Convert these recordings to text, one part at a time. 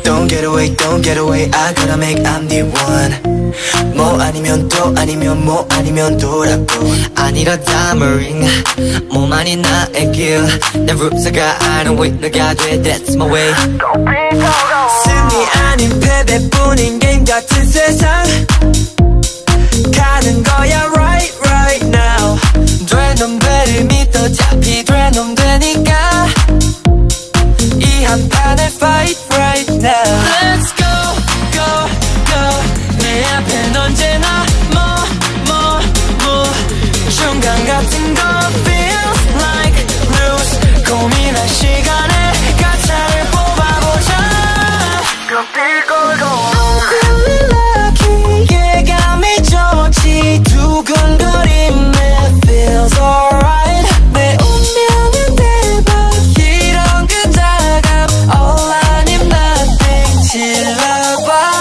don't get away I gotta make I'm the one 뭐 아니면 또 아니면 뭐 아니면 또라고 아니라 다머링 몸 아닌 나의 길내 룰스가 아는 위너가 돼 That's my way 승리 아닌 패배뿐인 게임 같은 세상 가는 거야 right now 되는 배를 믿어 잡히 되놈 되니까 이 한판에 fight right now Let's go 내 앞엔 언제나 뭐 중간 같은 거 feels like lose 고민할 시간에 가차를 뽑아보자 I'm feeling lucky 예감이 좋지 두근거림에 feels alright 내 운명은 대박 이런 그다가 all 아님 nothing 질러봐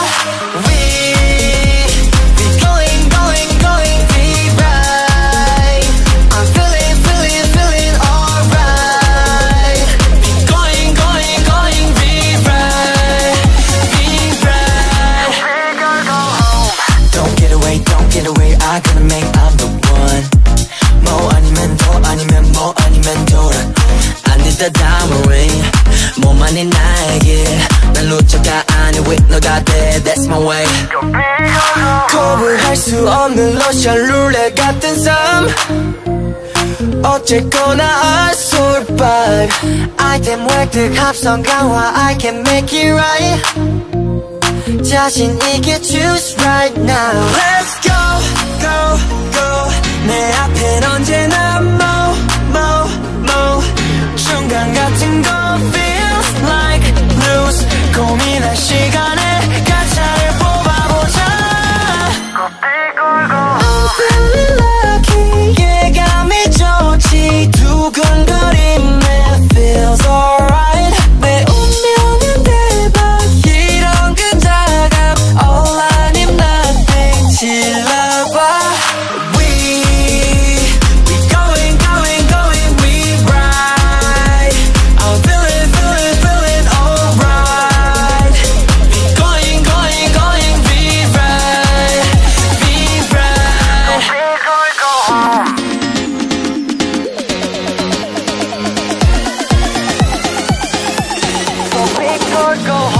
I gotta make I'm the one 뭐 아니면 더 아니면 뭐 아니면 돌아 I need the diamond ring 몸 아닌 나에게 난 루저가 아닌 위너가 돼 That's my way 거부할 수 없는 러시안 룰렛 같은 삶 어쨌거나 I survive 아이템 획득 합성 강화 I can make it right 자신 있게 choose right now Let's go 내 앞엔 언제나 뭐 중간 같은 거 feels like lose 고민할 시간에 가차를 뽑아보자 I'm feeling lucky 예감이 좋지 두근거림에 feels alright 내 운명은 대박 이런 그다가 all 아님 nothing 질러봐 Go